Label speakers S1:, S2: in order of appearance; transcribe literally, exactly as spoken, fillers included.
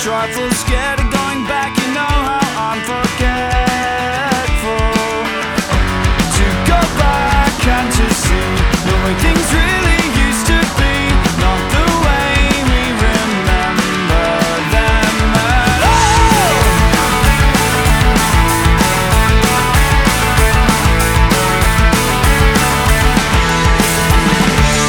S1: trifle scared of going back. You know how I'm forgetful. To go back, can't you see the way things really